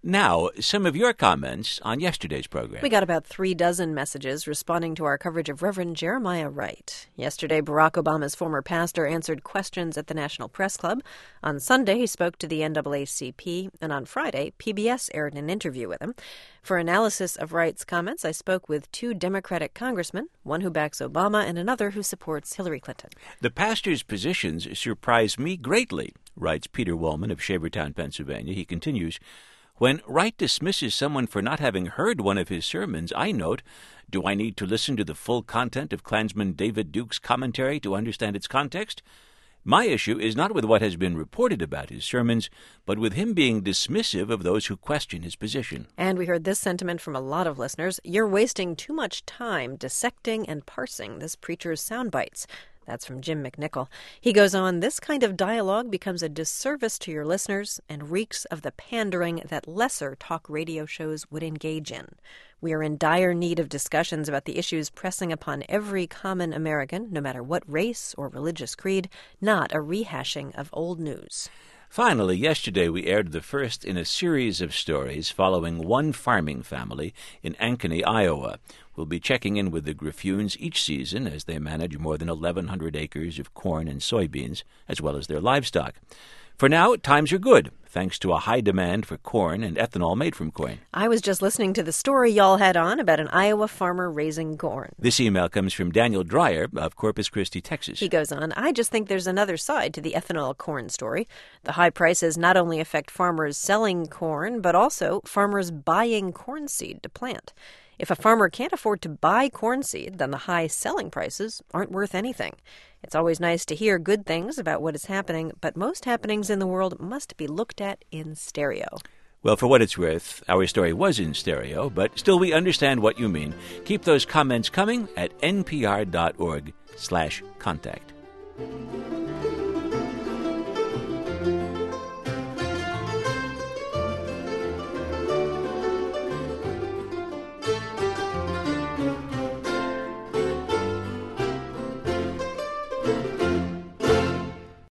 Now, some of your comments on yesterday's program. We got about 36 messages responding to our coverage of Reverend Jeremiah Wright. Yesterday, Barack Obama's former pastor answered questions at the National Press Club. On Sunday, he spoke to the NAACP, and on Friday, PBS aired an interview with him. For analysis of Wright's comments, I spoke with 2 Democratic congressmen, one who backs Obama and another who supports Hillary Clinton. The pastor's positions surprised me greatly, writes Peter Wollman of Shavertown, Pennsylvania. He continues, when Wright dismisses someone for not having heard one of his sermons, I note, do I need to listen to the full content of Klansman David Duke's commentary to understand its context? My issue is not with what has been reported about his sermons, but with him being dismissive of those who question his position. And we heard this sentiment from a lot of listeners. You're wasting too much time dissecting and parsing this preacher's sound bites. That's from Jim McNichol. He goes on, this kind of dialogue becomes a disservice to your listeners and reeks of the pandering that lesser talk radio shows would engage in. We are in dire need of discussions about the issues pressing upon every common American, no matter what race or religious creed, not a rehashing of old news. Finally, yesterday we aired the first in a series of stories following one farming family in Ankeny, Iowa. We'll be checking in with the Griffunes each season as they manage more than 1,100 acres of corn and soybeans, as well as their livestock. For now, times are good, thanks to a high demand for corn and ethanol made from corn. I was just listening to the story y'all had on about an Iowa farmer raising corn. This email comes from Daniel Dreyer of Corpus Christi, Texas. He goes on, I just think there's another side to the ethanol corn story. The high prices not only affect farmers selling corn, but also farmers buying corn seed to plant. If a farmer can't afford to buy corn seed, then the high selling prices aren't worth anything. It's always nice to hear good things about what is happening, but most happenings in the world must be looked at in stereo. Well, for what it's worth, our story was in stereo, but still we understand what you mean. Keep those comments coming at npr.org/contact.